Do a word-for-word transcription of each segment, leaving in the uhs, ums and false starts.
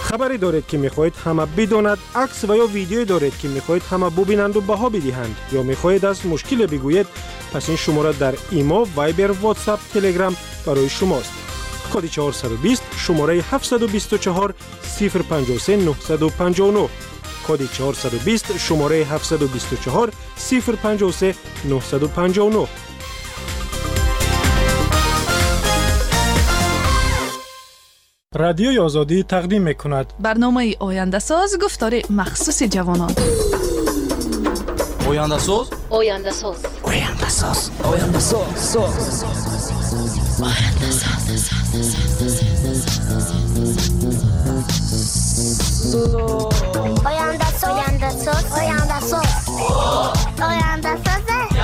خبری دارید که میخواهید همه بداند، عکس و یا ویدیویی دارید که میخواهید همه ببینند و بها بدهند، یا میخواهید از مشکل بگویید، پس این شماره در ایما، وایبر، واتساپ، تلگرام برای شماست. کد چهارصد و بیست شماره هفتصد و بیست و چهار صفر پنجاه و سه نهصد و پنجاه و نه. کد چهارصد و بیست شماره هفتصد و بیست و چهار صفر پنجاه و سه نهصد و پنجاه و نه. رادیوی آزادی تقدیم می‌کند برنامه آینده ساز گفتار مخصوص جوانان. آینده ساز آینده ساز آینده ساز آینده ساز آینده ساز آینده ساز آینده ساز آینده ساز آینده ساز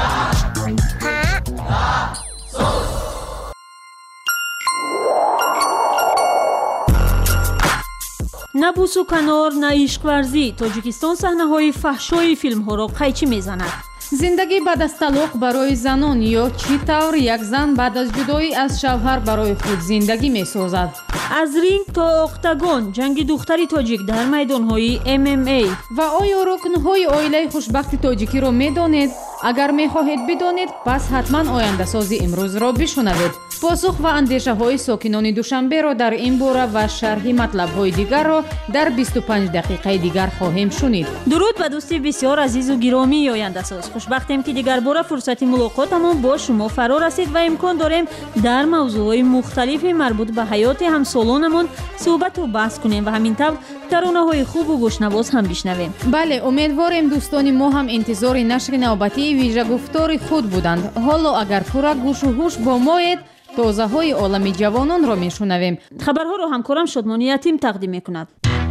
نه بوس و کنار، نه عشق ورزی. تاجیکستان صحنه‌های فحشای فیلم‌ها را قیچی می‌زند. زندگی بعد از طلاق برای زنان یا چی طور یک زن بعد از جدایی از شوهر برای خود زندگی می‌سازد. از رینگ تا اختاگون، جنگ دختری تاجیک در میدان‌های ام ام ای. و آیا رکن‌های عائله خوشبخت تاجیکی را می‌دانید؟ اگر می‌خواهید بدانید، پس حتما آینده سازی امروز را بشنوید. پاسخ و اندیشه های ساکنان دوشنبه را در این باره و شرح مطلب های دیگر را در بیست و پنج دقیقه دیگر خواهیم شنید. درود به دوستی بسیار عزیز و گرامی آینده ساز. خوشبختیم که دیگر بار فرصت ملاقاتمون با شما فرا رسید و امکان داریم در موضوعات مختلفی مربوط به حیات همسالانمون صحبت و بحث کنیم و همینطور ترانه‌های خوب و گوشنواز هم بشنویم. بله، امیدواریم دوستان ما هم انتظار نشر نوبتی ویژه گفتار خود بودند. حالا اگر پورا گوش و هوش با مایید، تازه های عالم جوانان را میشنویم. خبرها را همکارم شادمانی یتیم تقدیم میکند.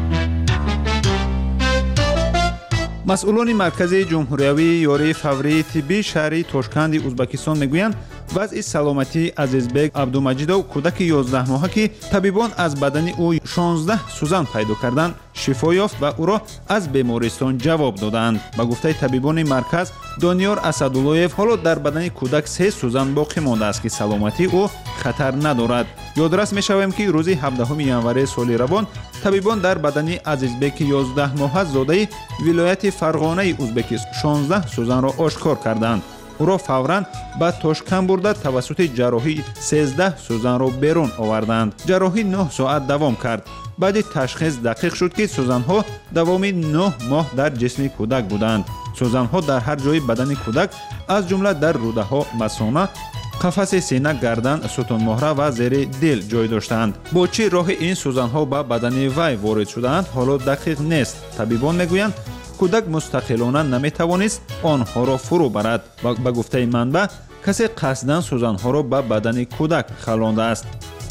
مسئولان مرکزی جمهوریوی یاری فوری طبی شهری توشکند ازبکستان میگویند وضع سلامتی عزیزبек عبدالمجیدов کودک یازده ماهه که طبیبان از بدن او شانزده سوزن پیدا کردند شفا یافت و او را از بیمارستان جواب دادند. با گفته طبیبان مرکز دانیار اسداللهیف حالا در بدن کودک سه سوزن باقی مانده است که سلامتی او خطر ندارد. یادرس میشویم که روز هفدهم ینوری سال روان طبیبان در بدن عزیزبek یازده ماهه زاده ولایت فرغانه ازبکستان شانزده سوزن را آشکار کردند. او را فوراً به توشکن برده توسط جراحی سیزده سوزن را بیرون آوردند. جراحی نه ساعت دوام کرد. بعد تشخیص دقیق شد که سوزن‌ها دوام نه ماه در جسم کودک بودند. سوزن‌ها در هر جای بدن کودک از جمله در روده‌ها، مثانه، قفس سینه، گردن، ستون مهره و زیر دل جای داشتند. با چه راه این سوزن‌ها به بدن وی وارد شدند حالا دقیق نیست. طبیبان میگویند کودک مستقلانه نمیتوانست آنها را فرو برد و به گفته منبع کسی قصداً سوزن‌ها را به بدن کودک خلانده است.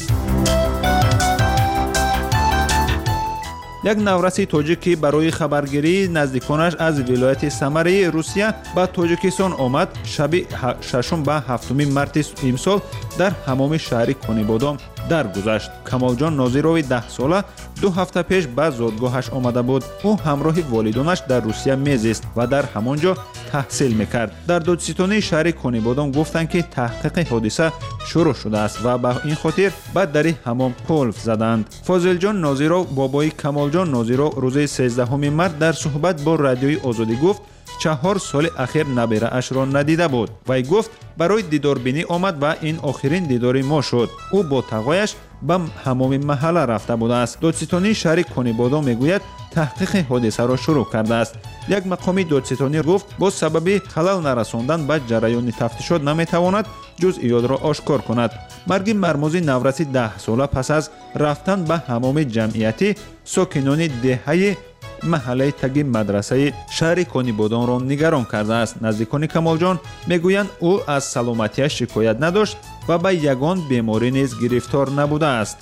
یک نورسی تاجیکی برای خبرگیری نزدیکانش از ولایت سمره روسیه به تاجیکستان آمد. شب ششم به هفتم مارس امسال در حمام شهر کنیبادام درگذشت. کمالجان ناظیروی ده ساله دو هفته پیش به زادگاهش آمده بود. او همراه والدانش در روسیه میزیست و در همانجا تحصیل میکرد. در دادستانی شهر کنیبادام گفتند که تحقیق حادثه شروع شده است و به این خاطر به در حمام قلف زدند. فاضل جان ناظیرو بابای کمال جان ناظیرو روز سیزدهم مارس در صحبت با رادیوی آزادی گفت چهار سال اخیر نبیره اش را ندیده بود. وی گفت برای دیداربینی آمد و این آخرین دیدار ما شد. او با تقایش به حمام محله رفته بوده است. دادستانی شهر کنیبادام میگوید تحقیق حادثه را شروع کرده است. یک مقامی دادستانی گفت با سبب خلل نرساندن به جریان تفتیشات نمیتواند جزئیات را آشکار کند. مرگ مرموز نورسی ده ساله پس از رفتن به حمام جمعیتی ساکنان دهه محله تگی مدرسه شهر کنیبادام را نگران کرده است. نزدیکان کمالجان میگویند او از سلامتیش شکایت نداشت و به یگان بیماری نیز گرفتار نبوده است.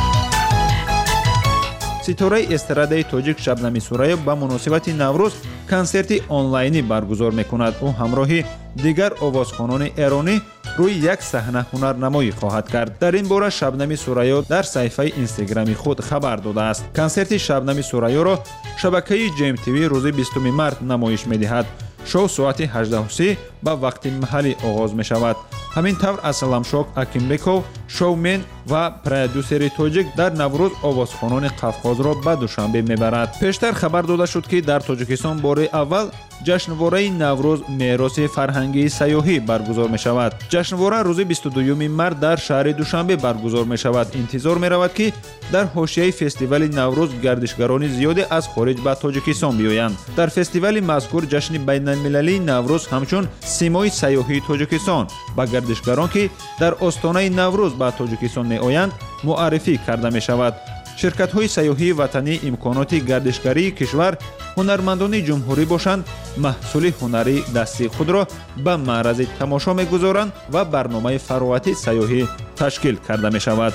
ستاره استراده تاجیک شبنمی سورایو به مناسبت نوروز کنسرتی آنلاینی برگزار میکند. او همراه دیگر آوازخوانان ایرانی روی یک صحنه هنرنمایی خواهد کرد. در این باره شبنمی سورایو در صفحه اینستاگرامی خود خبر داده است. کنسرت شبنمی سورایو را شبکه جیم تیوی روز بیستم مارس نمایش میدهد. شو ساعت هجده و سی ба вақти маҳаллӣ оғоз мешавад. ҳамин тавр асаламшок акимбеков шоумен ва продюсери тоҷик дар наврӯз овозхонони қавқозро ба душанбе мебарад. пештар хабар дода шуд ки дар тоҷикистон бори аввал ҷашнвораи наврӯз мероси фарҳангии сайёҳӣ баргузор мешавад. ҷашнвора рӯзи бисту дуюми март дар шаҳри душанбе баргузор мешавад. интизор меравад ки дар ҳошияи фестивали наврӯз гардишгарони зиёде аз хориҷ ба тоҷикистон биёянд. дар фестивали мазкур ҷашни байналмилалии наврӯз ҳамчун симои сайёҳии тоҷикистон ба гардишгарон ки дар остонаи наврӯз ба тоҷикистон меоянд муаррифӣ карда мешавад. ширкатҳои сайёҳии ватанӣ имконоти гардишгарии кишвар ҳунармандони ҷумҳурӣ бошанд маҳсули ҳунарии дастии худро ба маърази тамошо мегузоранд ва барномаи фароғати сайёҳӣ ташкил карда мешавад.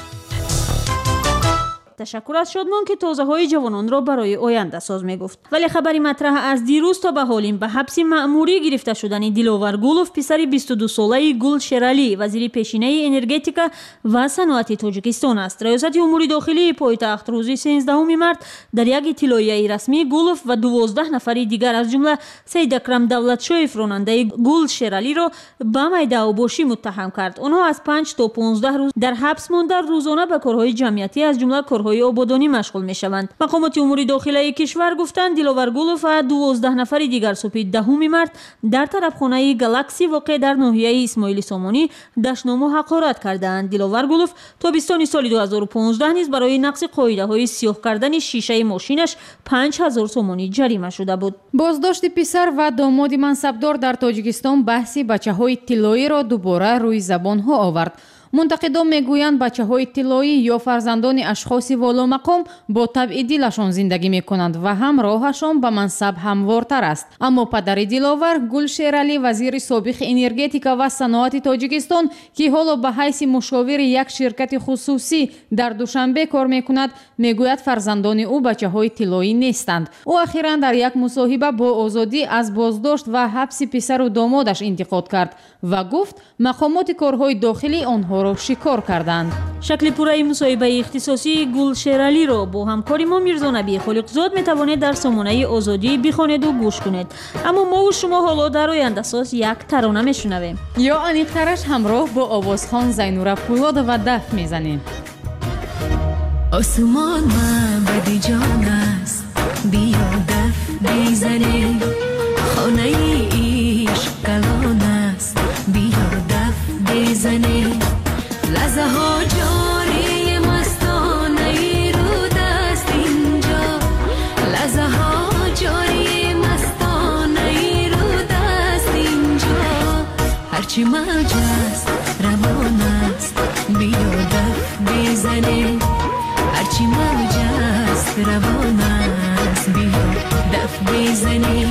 ташаккур аз шодмон ки тозаҳои ҷавононро барои оянда соз мегуфт. вале хабари матраҳ аз дирӯз то ба ҳолин ба ҳабси маъмурӣ гирифта шудани Диловар Гулов, писари бисту ду солаи Гул Шералӣ, вазири пешинаи энергетика ва саноати Тоҷикистон аст. раёсати умури дохилии пойтахт рӯзи сенздаҳуми март дар як иттилоияи расмӣ Гулов ва дувоздаҳ нафари дигар аз ҷумла Саидакрам Давлатшоев ронандаи Гул Шералиро ба майдаъвобошӣ муттаҳам кард. онҳо аз панҷ то понздаҳ рӯз дар ҳабс монда рӯзона ба корҳои ҷамъиятӣ аз ҷумла корҳои ободонӣ машғул мешаванд. мақомоти умури дохилаи кишвар гуфтанд Диловар Гулов ва дувоздаҳ нафари дигар субҳи даҳуми март дар тарабхонаи Галакси воқеъ дар ноҳияи Исмоили Сомонӣ даштному ҳақорат кардаанд. Диловар Гулов тобистони соли ду ҳазору понздаҳ низ барои нақси қоидаҳои сиёҳ кардани шишаи мошинаш панҷ ҳазор сомонӣ ҷарима шуда буд. боздошти писар ва домоди мансабдор дар Тоҷикистон баҳси бачаҳои тиллоиро дубора рӯи забонҳо овард. мунтақидон мегӯянд бачаҳои тиллоӣ ё фарзандони ашхоси воломақом бо табъи дилашон зиндагӣ мекунанд ва ҳам роҳашон ба мансаб ҳамвортар аст. аммо падари Диловар, Гул Шералӣ, вазири собиқи энергетика ва саноати Тоҷикистон, ки ҳоло ба ҳайси мушовири як ширкати хусусӣ дар Душанбе кор мекунад, мегӯяд фарзандони ӯ бачаҳои тиллоӣ нестанд. ӯ ахиран дар як мусоҳиба бо озодӣ аз боздошт ва ҳабси писару домодаш интиқод кард ва гуфт мақомоти корҳои дохилӣ онҳоро шикор карданд. шакли пурраи мусоҳибаи ихтисосии Гул Шералиро бо ҳамкори мо Мирзо Набии Холиқзод метавонед дар сомонаи Озодӣ бихонеду гӯш кунед. аммо мову шумо ҳоло дар ояндасоз як тарона мешунавем. ё аниқтараш ҳамроҳ бо овозхон Зайнура Пӯлодова даф мезанем. осмон маъбади ҷон аст, биё даф бизанем. хонаи ишқ калон аст, биё даф бизанем. лаҳзаҳо ҷори мастонаи руд аст инҷо. лаҳзаҳо ҷори мастонаи руд аст инҷо. ҳарчи мавҷ аст равон аст, биё даф бизанем. ҳарчи мавҷ аст равон аст, биё даф бизанем.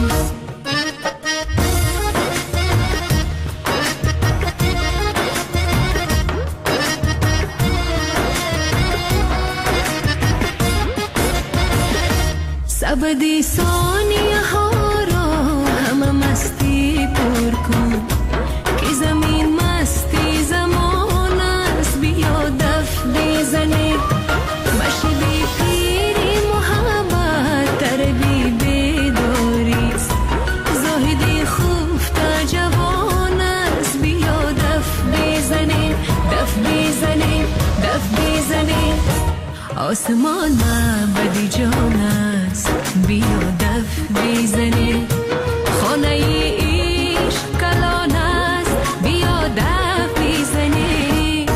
сабади сониҳаҳоро ҳама мастӣ пур кун, ки замин масти замон аст, биё даф бизанем. машиби пири муҳаббат тараби бедорист, зоҳиди хуфта ҷавон аст, биё даф бизанем. даф бизанем, даф бизанем. осмон маъбади ҷон аст, биё даф бизанем. хонаи ишқ калон аст, биё даф бизанем.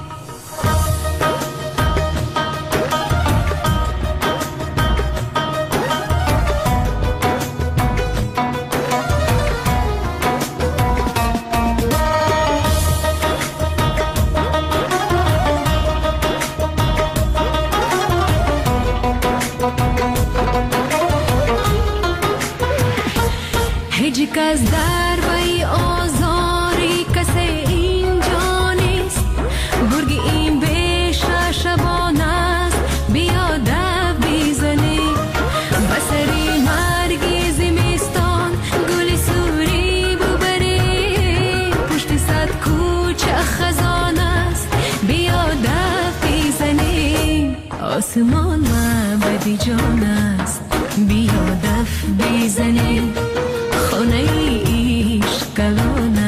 هیچ کس در وی آزاری کسی اینجا نیست. گرگ این بیشه شبان است، بیا دف بیزنیم. بسری مرگی زمستان گل سوری ببریم. پشت صد کوچه خزان است، بیا دف بیزنیم. آسمان معبدی جان است، بیا دف بیزنیم. خانه عشق کلان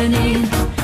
جانین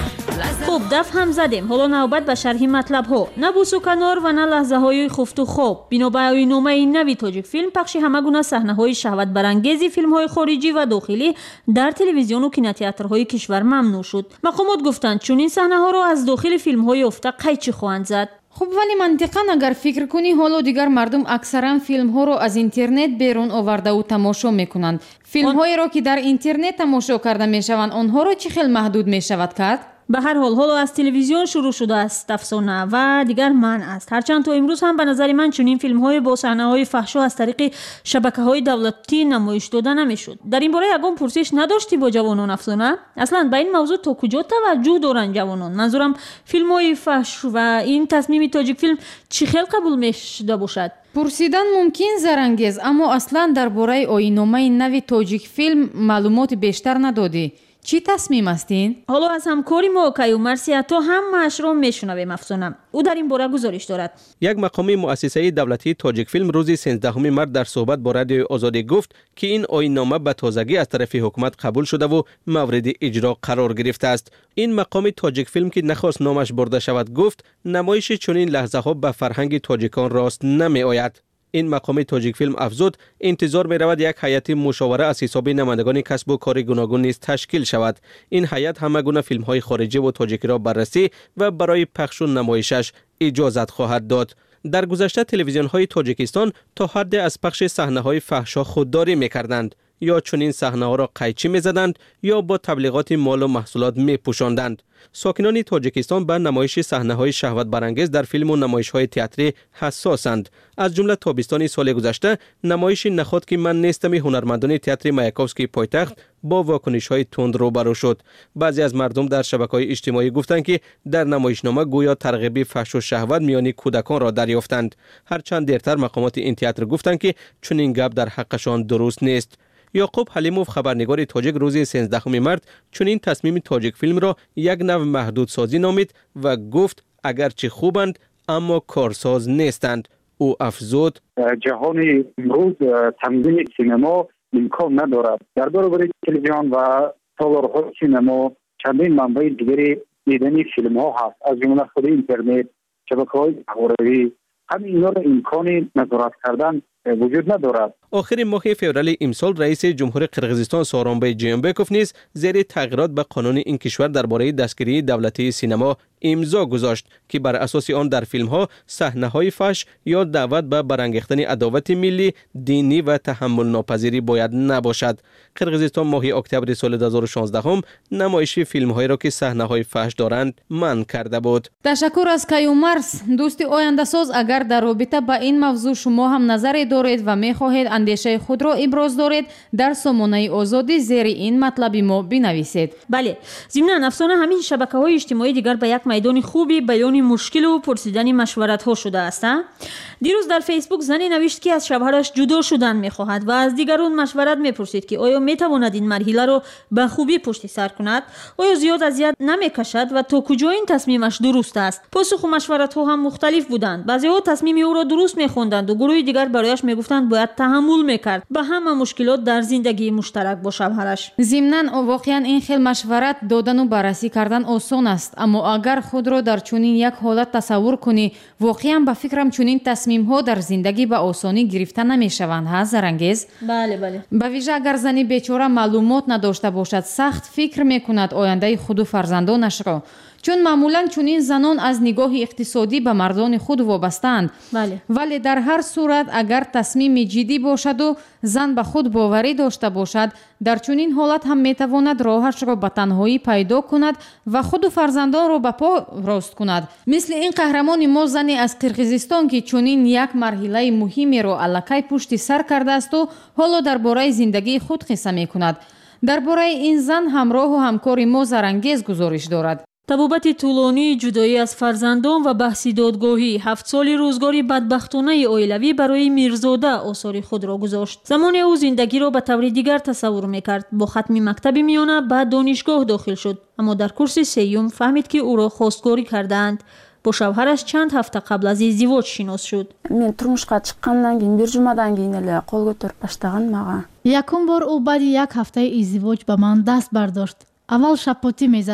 خب دف هم زدیم. حالا نوبت به شرح مطلب ها. نه بوسو کنار و نه لحظه های خفت و خواب. بنا به نامه این نوی تاجیک فیلم پخش همه گونه صحنه های شهوت برانگیز فیلم های خارجی و داخلی در تلویزیون و کینوتئاترهای کشور ممنوع شد. مقامات گفتند چون این صحنه ها را از داخل فیلم های افته قیچی خواهند زد. خب ولی منطقاً اگر فکر کنی حالا دیگر مردم اکثرا فیلم ها رو از اینترنت بیرون آورده و تماشا میکنند. فیلم هایی را که در اینترنت تماشا کرده میشوند آنها را چه خیلی محدود میشود کرد؟ به هر حال حالا از تلویزیون شروع شده است افسانه و دیگر منع است. هرچند تا امروز هم به نظر من چنین فیلم های با صحنه های فحشا از طریق شبکه های دولتی نمایش داده نمیشد. در این باره یگان پرسش نداشتی با جوانان افسانه؟ اصلا به این موضوع تا کجا توجه دارن جوانان؟ منظورم فیلم های فحش و این تصمیم تاجیک فیلم چی خیلی قبول میشده باشد؟ پرسیدن ممکن زرانگیز، اما اصلا درباره آیین‌نامه نوی تاجیک فیلم معلومات بیشتر ندادی. چی تصمیم استین؟ حالا از همکاری ما کیو مرسیا تو هم اش را میشنویم افسانه. او در این باره گزارش دارد. یک مقامی مؤسسه دولتی تاجیک فیلم روز سیزدهم مارس در صحبت با رادیو آزادی گفت که این آیین‌نامه به تازگی از طرف حکومت قبول شده و مورد اجرا قرار گرفته است. این مقام تاجیک فیلم که نخواست نامش برده شود گفت نمایش چنین لحظه ها به فرهنگ تاجیکان راست نمی آید. این مقام تاجیک فیلم افزود انتظار می رود یک هیئت مشاوره از حساب نمایندگان کسب و کار گوناگون نیز تشکیل شود. این هیئت همه گونه فیلم های خارجی و تاجیکی را بررسی و برای پخش و نمایشش اجازت خواهد داد. در گذشته تلویزیون های تاجیکستان تا حد از پخش صحنه های فحشا خودداری می کردند یا چنین صحنه ها را قیچی می زدند یا با تبلیغات مال و محصولات می پوشاندند. ساکنان تاجیکستان به نمایش صحنه های شهوت برانگیز در فیلم و نمایش های تئاتری حساسند. از جمله تابستان سال گذشته نمایش نخست که من نیستم هنرمندان تئاتر مایاکوفسکی پایتخت با واکنش های تند روبرو شد. بعضی از مردم در شبکه‌های اجتماعی گفتند که در نمایشنامه گویا ترغیب فحش و شهوت میان کودکان را دریافتند. هرچند دیرتر مقامات این تئاتر گفتند که چنین گپ در حقشان درست نیست. یعقوب حلیموف خبرنگار تاجیک روز سیزدهم مارس چنین تصمیم تاجیک فیلم را یک نوع محدود سازی نامید و گفت اگرچه خوبند اما کارساز نیستند. او افزود جهان امروز تنظیم سینما امکان ندارد. در برابر تلویزیون و تالارهای سینما چندین منبع دیگری دیدن فیلم ها هست، از جمله خود اینترنت، شبکه‌های اجتماعی. همین اینا را امکان نظارت کردن وجود ندارد. آخر ماه فوریه امسال رئیس جمهور قرقیزستان سورونبای جیانبکوف نیز زیر تغییرات به قانون این کشور درباره دستگیری دولتی سینما امضا گذاشت که بر اساس آن در فیلم ها صحنه های فحش یا دعوت به برانگیختن عداوت ملی، دینی و تحمل ناپذیری باید نباشد. قرقیزستان ماه اکتبر سال دو هزار و شانزده هم نمایش فیلم هایی را که صحنه های فحش دارند منع کرده بود. تشکر از کیو مرس. دوست آینده ساز، اگر در رابطه با این موضوع شما هم نظری دارید و می‌خواهید اندیشه خود را ابراز دارید در سامانه آزادی زیر این مطلب ما بنویسید. بله، ضمن افسانه همین شبکه‌های اجتماعی دیگر به یک میدان خوبی بیان مشکل و پرسیدن مشورت‌ها شده است. دیروز در فیسبوک زنی نوشت که از شوهرش جدا شدن می‌خواهد و از دیگران مشورت می‌پرسید که آیا می‌تواند این مرحله را به خوبی پشت سر کند، آیا زیاد اذیت نمی‌کشد و تا کجا این تصمیمش درست است. پاسخ و مشورت‌ها هم مختلف بودند. بعضی‌ها تصمیم او را درست می‌خواندند و گروه دیگر برایش می‌گفتند باید تحمل می‌کرد به همه مشکلات در زندگی مشترک با شوهرش. ضمناً واقعاً این خیلی مشورت دادن و بررسی کردن آسان است، اما اگر خود را در چنین یک حالت تصور کنی واقعاً به فکرم چنین تصمیم‌ها در زندگی به آسانی گرفته نمی‌شوند. ها زرانگیز؟ بله بله. به ویژه اگر زنی بیچاره معلومات نداشته باشد سخت فکر می‌کند آینده خود و فرزندانش را، چون معمولاً چنین زنان از نگاه اقتصادی به مردان خود وابسته‌اند. بله. ولی در هر صورت اگر تصمیم جدی باشد و زن به خود باوری داشته باشد در چنین حالت هم میتواند راهش را به تنهایی پیدا کند و خود و فرزندان را به پا راست کند. مثل این قهرمان ما زنی از قرقیزستان که چنین یک مرحله مهمی را الکی پشت سر کرده است و حالا درباره زندگی خود قصه میکند. درباره این زن همراه و همکار ما زرانگیز گزارش دارد. تبابت طولانی جدایی از فرزندان و بحث دادگاهی هفت سالی روزگاری بدبختانه اویلوی برای میرزاده آثار خود را گذاشت. زمان او زندگی را به طور دیگر تصور میکرد. با ختم مکتب میانه بعد دانشگاه داخل شد، اما در کورس سیوم فهمید که او را خواستگاری کردند. با شوهرش چند هفته قبل از ازدواج شناس شد. من турмушка чыккандан кийин бир жумадан кийин эле кол көтөрүп баштаган мага. Якум бор у баъди як ҳафтаи издивоҷ ба ман даст бардошт. аввал шапотӣ мезад,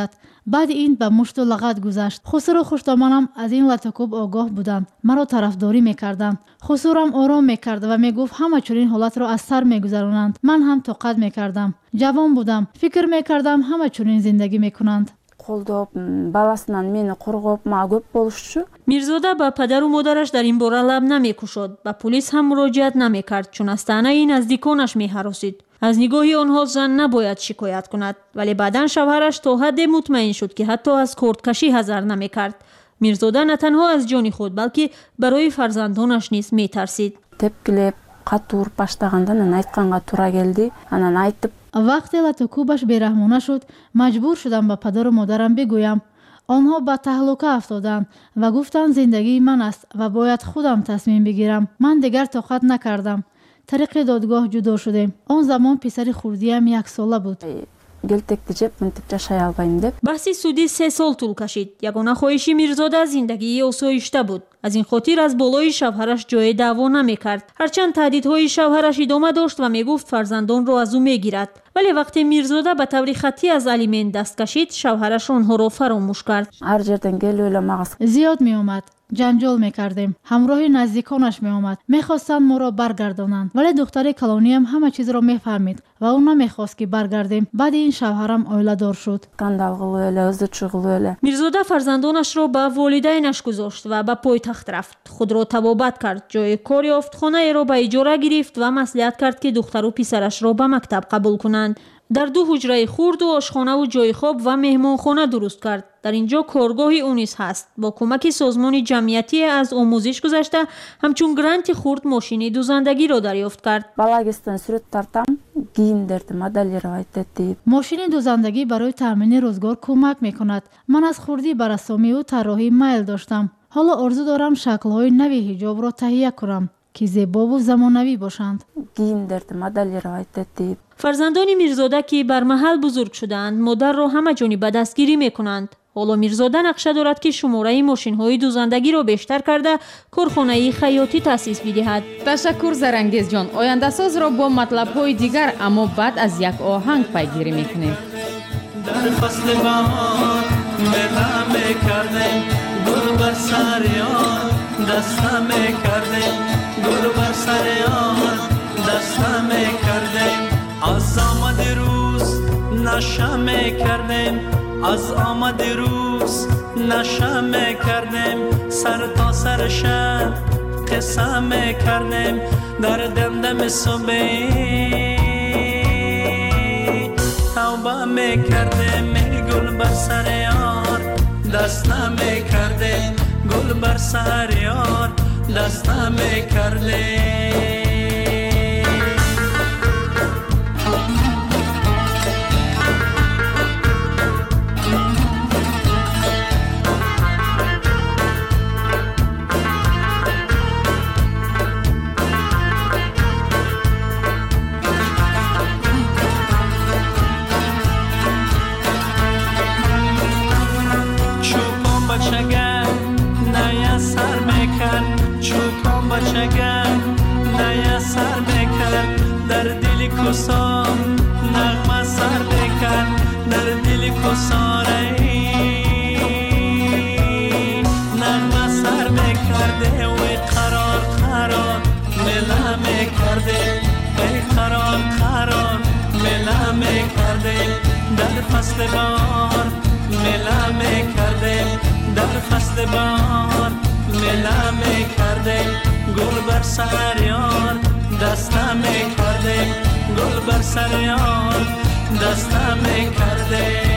بعد این به مشت و لغت گذشت. خسرو و خوشدامانم از این لطکوب آگاه بودند. مرا طرفداری میکردند. خسرم آرام میکرد و میگفت همه چنین حالت را از سر میگذرانند. من هم طاقت میکردم. جوان بودم. فکر میکردم همه چنین زندگی میکنند. қолдап баласынан мені қорғап маған көп болушы. میرزاده با پدر و مادرش در این باره لب نمیکشود. به پلیس هم مراجعت نمیکرد چون از طعنه نزدیکانش میهراسید. از نگاه آنها زن نباید شکایت کند، ولی بعداً شوهرش تا حد مطمئن شد که حتی از کردکشی حذر نمیکرد. میرزاده نه تنها از جان خود بلکه برای فرزندانش نیز میترسید. تپکілеп қатты ұрып баштағанда анан айтқанға тура келді. Анан айтып وقتی لطکوبش بیرحمانه شد مجبور شدم به پدر و مادرم بگویم. آنها به تهلکه افتادند و گفتند زندگی من است و باید خودم تصمیم بگیرم. من دیگر طاقت نکردم. طریق دادگاه جدا شدیم. آن زمان پسر خردیم یک ساله بود. گلتکتی جب منتب جشای آلبایم دب. بحثی سودی سه سال طول کشید. یگانه خواهشی میرزاده زندگی آسایشته بود. از این خاطر از بالای شوهرش جای دعوا نمیکرد. هرچند تهدیدهای شوهرش ادامه داشت و میگفت فرزندان را از او میگیرد. ولی وقتی میرزاده به طور خطی از الیمنت دست کشید شوهرش آنها را فراموش کرد. هر جردن گلوی مغز زیاد می آمد. جنجال میکردیم. همراه نزدیکانش می آمد. میخواستند ما را برگردانند. ولی دختر کلانی هم همه چیز را میفهمید و او نمیخواست که برگردیم. بعد این شوهرم اوله دار شد. میرزاده فرزندانش را به والدینش گذاشت و به پایتخت رفت. خود را تبابت کرد. جای کار یافت. خانه را به اجاره گرفت و مصلحت کرد که دختر و پسرش را به مکتب قبول کنند. در دو حجره خرد و آشخانه و جای خواب و مهمانخانه درست کرد. در اینجا کارگاه او نیز هست. با کمک سازمان جمعیتی از آموزش گذشته همچون گرانت خرد ماشین دوزندگی را دریافت کرد. بالاگستان صورت ترتم گیندرد مدلی روایت دید. ماشین دوزندگی برای تامین روزگار کمک میکند. من از خردی بر اسامی و طراحی میل داشتم. حالا آرزو دارم شکل‌های نوی حجاب را تهیه کنم که زیبا و زمانوی باشند. گیندرد مدلی روایت دید. فرزندان میرزاده که بر محل بزرگ شدند مادر را همه جانبه دستگیری میکنند. حالا میرزاده نقشه دارد که شماره ماشین های دوزندگی را بیشتر کرده کارخانه خیاطی تأسیس بدهد. تشکر زرانگیز جان. آینده ساز را با مطلب های دیگر اما بعد از یک آهنگ پیگیری میکنیم. در فصل بهار ملا میکردیم گل بر سر یار دسته میکردیم گل بر سر یار دسته میکردیم از آمد روز نشه میکردیم از آمد روز نشه میکردیم سر تا سر شب قصه میکردیم در دمدم صبح توبه میکردیم گل بر سر یار دست نمیکردیم گل بر سر یار دست نمیکردیم. چوپان بچگه نیا سر میکرد در دل کسان نغمه سر میکرد در دل کسانه نغمه سر میکرده وی قرار قرار ملا میکرده وی قرار قرار ملا میکرده در فصل بار ملا میکرده در فصل بار ملا میکرده گل بر سر یار دسته میکرده گل بر سر یار دسته میکرده.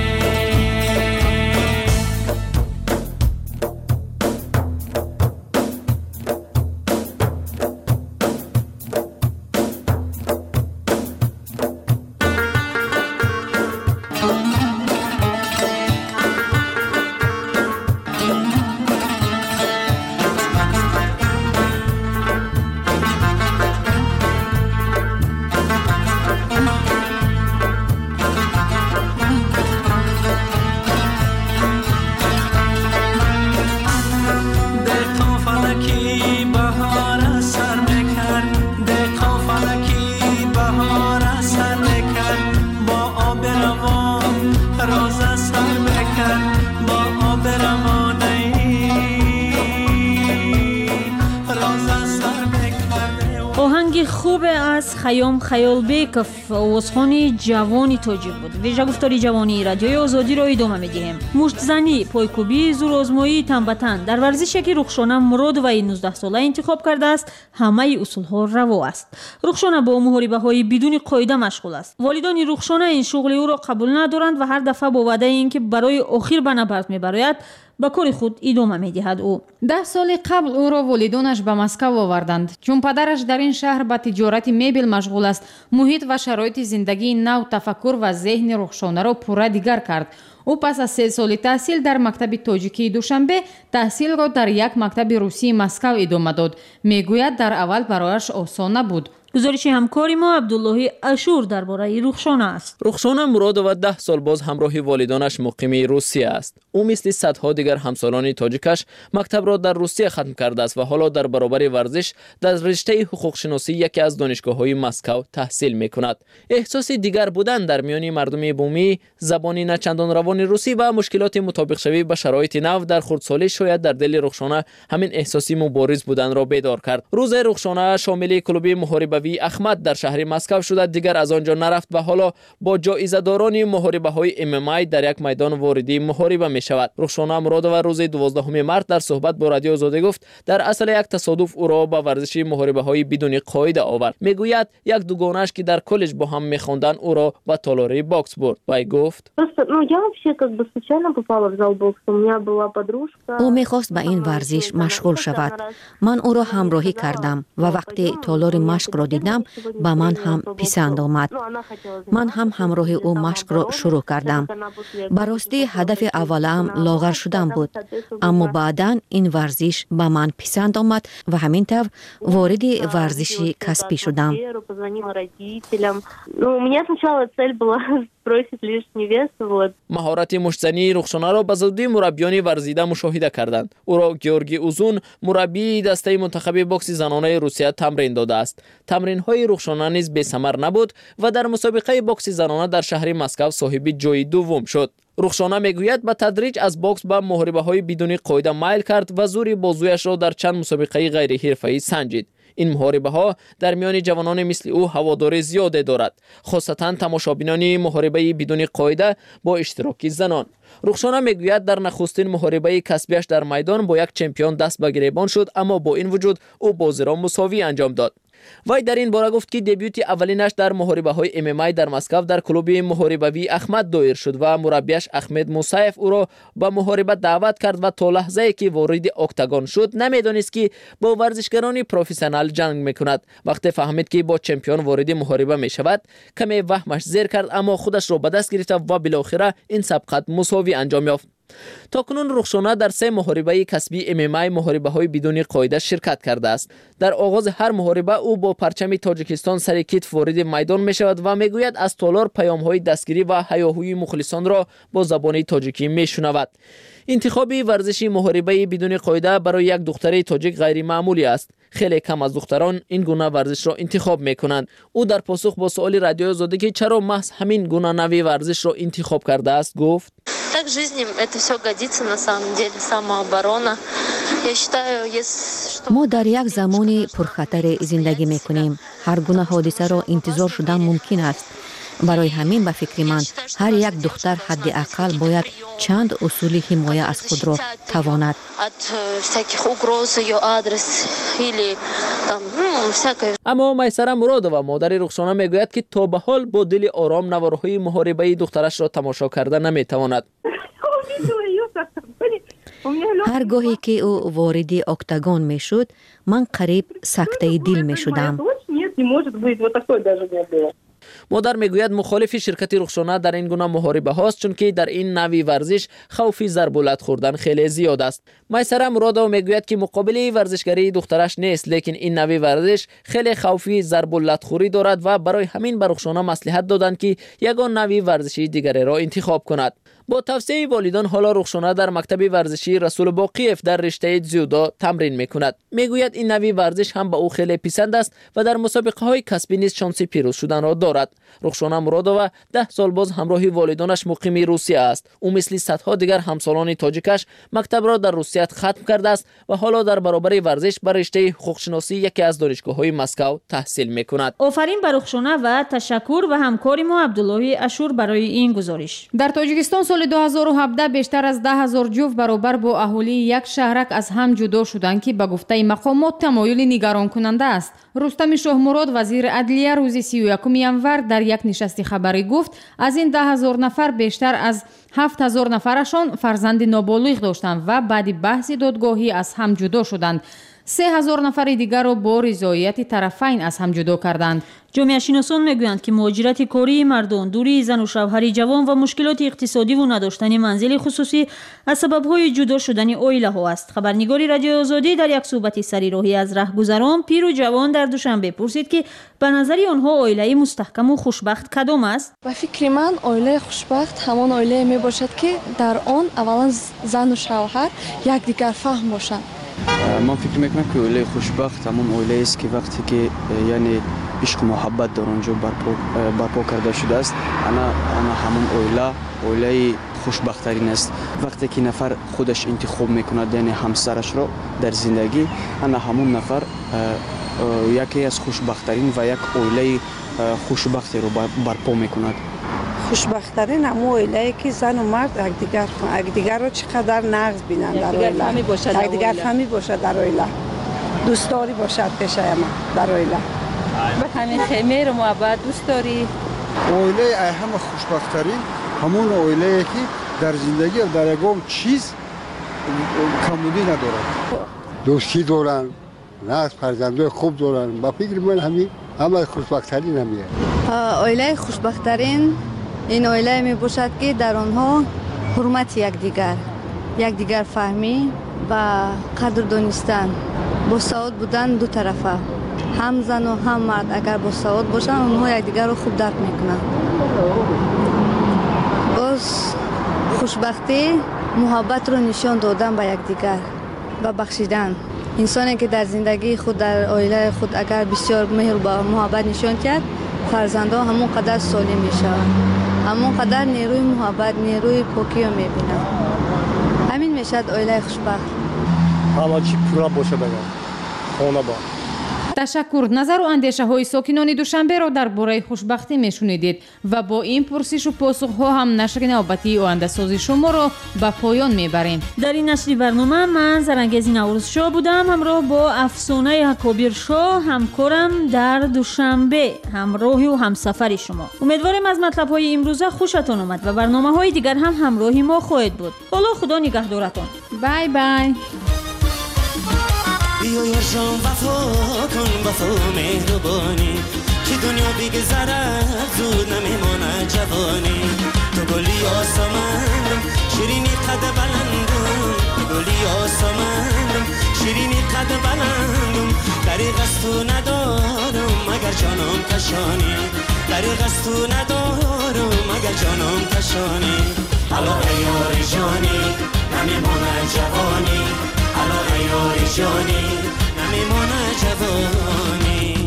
آهنگ خوب از خیام خیالبیکов آوازخوان جوانی تاجیک بود. ویژه گفتاری جوانی رادیوی آزادی را ادامه می‌دهیم. مشت‌زنی، پایکوبی، زورآزمایی تن به تن در ورزشی که رخشانه مراد و نوزده ساله انتخاب کرده است، همه اصول‌ها روا است. رخشانه با محاربه‌های بدون قاعده مشغول است. والدان رخشانه این شغل او را قبول ندارند و هر دفعه با وعده اینکه برای آخر به نبرد می‌براید با کار خود ادامه می‌دهد. او ده سال قبل او را والدانش به مسکو آوردند چون پدرش در این شهر به تجارت مبل مشغول است. محیط و شرایط زندگی نو تفکر و ذهن رخشانه را پورا دیگر کرد. او پس از سه سال تحصیل در مکتب تاجیکی دوشنبه تحصیل را در یک مکتب روسی مسکو ادامه داد. میگوید در اول برایش آسان نبود. گزارش همکاری ما عبدالله اشور درباره رخشانه است. رخشانه مرادова ده سال باز همراه والدانش مقیم روسیه است. او مثل صدها دیگر همسالان تاجیکش مکتب را در روسیه ختم کرده است و حالا در برابر ورزش در رشته حقوق شناسی یکی از دانشگاه‌های مسکو تحصیل می‌کند. احساس دیگر بودن در میان مردم بومی، زبانی نچندان روان روسی و مشکلات مطابق شوی با شرایط نو در خردسالی شاید در دل رخشانه همین احساسی مبارز بودن را بیدار کرد. روز رخشانه شامل کلوب محاربه احمد در شهر مسکو شده، دیگر از آنجا نرفت و حالا با جایزه داران محاربه های ام ام ای در یک میدان واردی محاربه می شود. رخشانه مرادova روز دوازدهم مارس در صحبت با رادیو آزادی گفت در اصل یک تصادف او را با ورزش محاربه های بدون قاعده آورد. میگوید یک دوگانش که در کالج با هم میخواندند او را به تالار باکس برد. وی گفت او میخواست به این ورزش مشغول شود. من او را همراهی کردم و وقتی تالار مشق را دیدم به من هم پسند آمد. من هم همراه او مشق را شروع کردم. براستی هدف اولم لاغر شدن بود، اما بعداً این ورزش به من پسند آمد و همین طور وارد ورزش کسبی شدم. مهارت مشتزنی رخشانه را به زودی مربیان ورزیده مشاهده کردند. او را گیورگی اوزون مربی دسته منتخب باکس زنانه روسیه تمرین داده است. تمرین‌های رخشانه نیز بی‌ثمر نبود و در مسابقه باکس زنانه در شهر مسکو صاحب جای دوم شد. رخشانه میگوید به تدریج از باکس به محاربه‌های بدون قاعده میل کرد و زور بازویش را در چند مسابقه غیر حرفه‌ای سنجید. این محاربه ها در میان جوانان مثل او هوادار زیاده دارد، خاصتا تماشابینان محاربه بدون قاعده با اشتراک زنان. رخشانه میگوید در نخستین محاربه کسبیش در میدان با یک چمپیون دست به گریبان شد، اما با این وجود او بازی را مساوی انجام داد. وی در این باره گفت که دبیوت اولینش در محاربه های ام ام ای در مسکو در کلوب محاربوی احمد دایر شد و مربیش احمد موسیف او را به محاربه دعوت کرد و تا لحظه‌ای که وارد اکتاگون شد نمیدانست که با ورزشکاران پروفسیونال جنگ میکند. وقتی فهمید که با چمپیون وارد محاربه میشود کمی وهمش زیر کرد، اما خودش را به دست گرفت و بالاخره این سبقت مساوی انجام یافت. تاکنون رخشانه در سه محاربه کسبی ام ام ای محاربه های بدون قاعده شرکت کرده است. در آغاز هر محاربه او با پرچم تاجیکستان سر کتف وارد میدان می شود و می گوید از تالار پیام های دستگیری و هیاهوی مخلصان را با زبان تاجیکی می شنود. انتخاب ورزش محاربه بدون قاعده برای یک دختر تاجیک غیر معمولی است. خیلی کم از دختران این گونه ورزش را انتخاب میکنند. او در پاسخ با سوال رادیو آزادی که چرا محض همین گونه نوع ورزش را انتخاب کرده است گفت: Так в жизни это все годится на самом деле, самооборона. Я считаю, если ما در یک زمان پرخطر زندگی میکنیم. هر گونه حادثه را انتظار شدن ممکن است. برای همین به فکر من هر یک دختر حداقل باید چند اصول حمایت از خود را تواند. اما میسره مرادova مادر رخشانه میگوید که تا به حال با دل آرام نوارهای محاربه دخترش را تماشا کرده نمیتواند. هر گاهی که او وارد اکتاگون میشد من قریب سکته دل میشدم. مادر میگوید مخالف شرکت رخشانه در این گونه محاربه هاست، چون که در این نوع ورزش خوف ضربالت خوردن خیلی زیاد است. میسره مرادova میگوید که مقابل ورزشگری دخترش نیست، لیکن این نوع ورزش خیلی خوفی ضربالت خوری دارد و برای همین به رخشانه مصلحت دادند که یگان نوع ورزشی دیگری را انتخاب کند. با توصیه والدان حالا رخشانه در مکتب ورزشی رسول باقیف در رشته زیودو تمرین میکند. میگوید این نوع ورزش هم به او خیلی پسند است و در مسابقه های کسبی نیز شانس پیروز شدن را دارد. رخشانه مرادووا ده سال باز همراه والدانش مقیم روسیه است. او مثل صدها دیگر همسالان تاجیکش مکتب را در روسیه ختم کرده است و حالا در برابر ورزش بر رشته حقوق شناسی یکی از دانشگاه‌های مسکو تحصیل میکند. آفرین بر رخشانه و تشکر به همکار ما عبدالله اشور برای این گزارش. در تاجیکستان سال دو هزار و هفده بیشتر از ده هزار جفت برابر با اهالی یک شهرک از هم جدا شدند که به گفته مقامات تمایل نگران کننده است. رستم شاهمراد وزیر عدلیه روز سی و یکم ینور در یک نشست خبری گفت از این ده هزار نفر بیشتر از هفت هزار نفرشان فرزند نابالغ داشتند و بعد بحث دادگاهی از هم جدا شدند. سه هزار نفر دیگر را با رضایت طرفین از هم جدا کردند. جامعه شناسان میگویند که مهاجرت کاری مردان، دوری زن و شوهر جوان و مشکلات اقتصادی و نداشتن منزل خصوصی از سبب‌های جدا شدن عائله ها است. خبرنگار رادیو آزادی در یک صحبت سریراهی از رهگذران پیر و جوان در دوشنبه پرسید که به نظر آنها عائله مستحکم و خوشبخت کدام است؟ به فکر من عائله خوشبخت همان عائله می باشد که در آن اولا زن و شوهر یکدیگر فهم باشند. من فکر میکنم که عائله خوشبخت همون عائله است که وقتی که یعنی عشق و محبت در اونجا برپا برپا کرده شده است، انا انا همون عائله عائله خوشبخترین است. وقتی که نفر خودش انتخاب میکنه یعنی همسرش را در زندگی، انا همون نفر یکی از خوشبخترین و یک عائله خوشبختی رو برپا میکند. خوشبخترین همون عائله که زن و مرد یکدیگر یکدیگر رو چقدر نقض بینن در عائله، یکدیگر فهمی باشد در عائله، دوستداری باشد پیش ما در عائله، به همین خیمه رو محبت دوست داری. عائله همه خوشبخترین همون عائله که در زندگی و در یگام چیز کمبودی ندارد. دوستی دارن، نه فرزندای خوب دارن. با فکر من همین همه خوشبخترین همیه. عائله خوشبخترین این عائله می باشد که در آنها حرمت یکدیگر، یکدیگر فهمی و قدر دانستن، با سعادت بودن دو طرفه، هم زن و هم مرد اگر با سعادت باشن اونها یکدیگر رو خوب درک میکنن. باز خوشبختی محبت رو نشان دادن به یکدیگر و بخشیدن. انسانی که در زندگی خود در عائله خود اگر بسیار مهر و محبت نشان کرد، فرزندان همون قدر سالم میشوند، همون قدر نیروی محبت، نیروی پاکی رو میبینن. همین میشد عائله خوشبخت. حالا چی پورا باشه بگم خانه با. تشکر. نظر و اندیشه های ساکنان دوشنبه را در باره خوشبختی میشنیدید و با این پرسش و پاسخ ها هم نشر نوبتی آینده سازی شما را به پایان میبریم. در این نشر برنامه من زرنگیز نوروز شاه بودم، همراه با افسانه حکابیر شاه همکارم در دوشنبه، همراهی و همسفر شما. امیدواریم از مطلب های امروزه خوشتان آمد و برنامه های دیگر هم همراهی ما خواهید بود. حالا خدا نگهدارتان. بای بای. بیا یار جان وفا کن، وفا مهربانی که دنیا بگذرد زود نمیماند جوانی. تو گلی آسمانم شیرینی قد بلندم، گلی آسمانم شیرینی قد بلندم. دریغ از تو ندارم مگر جانم کشانی، دریغ از تو ندارم مگر جانم کشانی. حالا ای یار جانی نمیماند جوانی، حالا ای یار جانی نمیماند جوانی.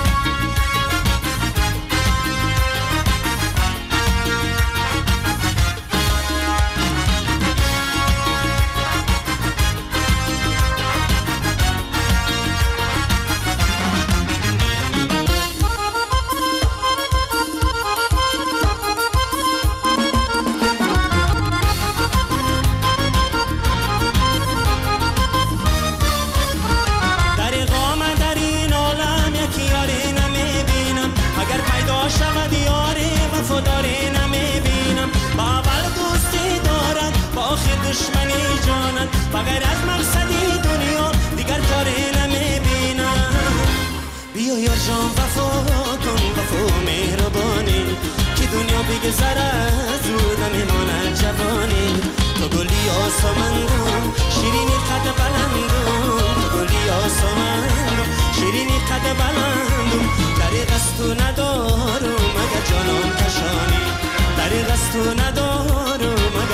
دشمنی جانت بغیر از مقصدی دنیا دیگر کاری نمیبینم. بیا یار جان وفا کن، وفا مهربانی که دنیا بگذرد زود نمیماند جوانی. تو گلی آسمانم شیرینی قد بلندم، تو گلی آسمانم شیرینی قد بلندم. دریغ از تو ندارم مگر جانم کشانی، دریغ از تو ندارم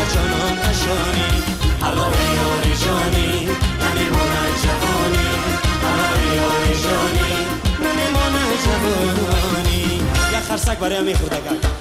برای همین خردکک